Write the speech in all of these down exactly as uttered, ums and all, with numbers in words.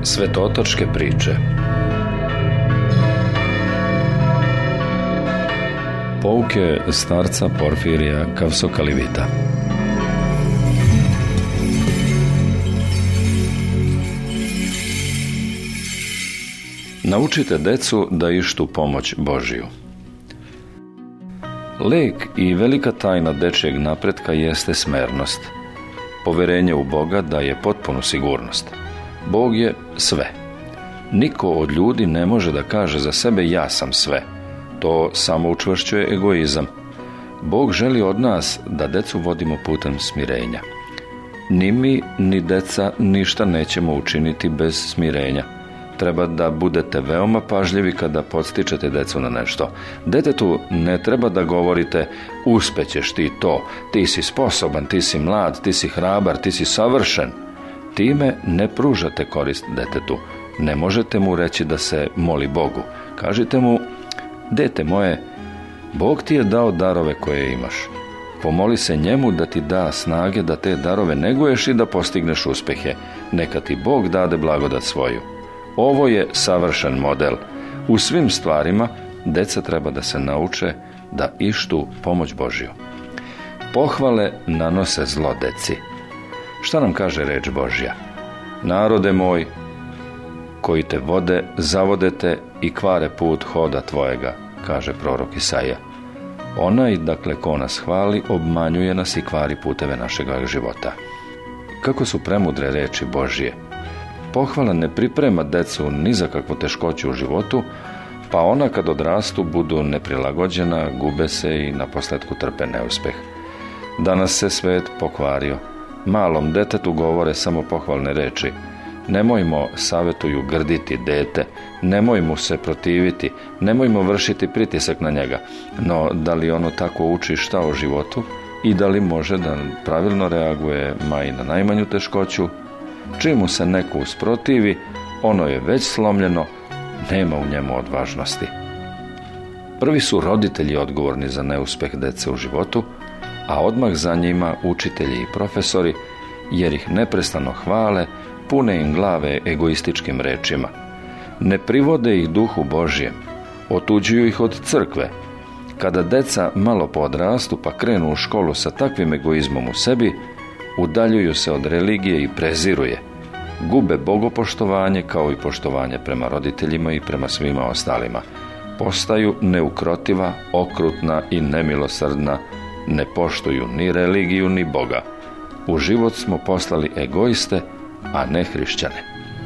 Svetotočke priče. Pouke starca Porfirija Kavsokalivita. Naučite decu da ištu pomoć Božiju. Lek i velika tajna dečjeg napretka jeste smernost. Poverenje u Boga daje potpunu sigurnost. Bog je sve. Niko od ljudi ne može da kaže za sebe ja sam sve. To samo učvršćuje egoizam. Bog želi od nas da decu vodimo putem smirenja. Ni mi, ni deca ništa nećemo učiniti bez smirenja. Treba da budete veoma pažljivi kada podstičete decu na nešto. Detetu ne treba da govorite uspećeš ti to, ti si sposoban, ti si mlad, ti si hrabar, ti si savršen. Time ne pružate korist detetu. Ne možete mu reći da se moli Bogu. Kažite mu, dete moje, Bog ti je dao darove koje imaš. Pomoli se njemu da ti da snage da te darove neguješ i da postigneš uspehe. Neka ti Bog dade blagodat svoju. Ovo je savršen model. U svim stvarima deca treba da se nauče da ištu pomoć Božju. Pohvale nanose zlo deci. Šta nam kaže reč Božja? Narode moj, koji te vode, zavodete i kvare put hoda tvojega, kaže prorok Isaija. Onaj, dakle, ko nas hvali, obmanjuje nas i kvari puteve našega života. Kako su premudre reči Božje. Pohvala ne priprema decu ni za kakvu teškoću u životu, pa ona kad odrastu budu neprilagođena, gube se i naposletku trpe neuspeh. Danas se svet pokvario. Malom detetu govore samo pohvalne reči. Nemojmo, savetuju, grditi dete, nemoj mu se protiviti, nemojmo vršiti pritisak na njega. No, da li ono tako uči šta o životu i da li može da pravilno reaguje ma i na najmanju teškoću? Čim mu se neko usprotivi, ono je već slomljeno, nema u njemu odvažnosti. Prvi su roditelji odgovorni za neuspeh dece u životu, a odmah za njima učitelji i profesori, jer ih neprestano hvale, pune im glave egoističkim rečima. Ne privode ih duhu Božjem, otuđuju ih od crkve. Kada deca malo podrastu pa krenu u školu sa takvim egoizmom u sebi, udaljuju se od religije i preziruje. Gube bogopoštovanje kao i poštovanje prema roditeljima i prema svima ostalima. Postaju neukrotiva, okrutna i nemilosrdna, ne poštuju ni religiju ni Boga. U život smo poslali egoiste, a ne hrišćane.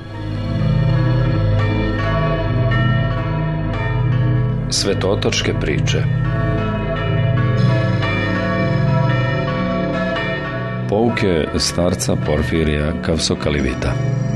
Svetotočke priče. Pouke starca Porfirija Kavsokalivita.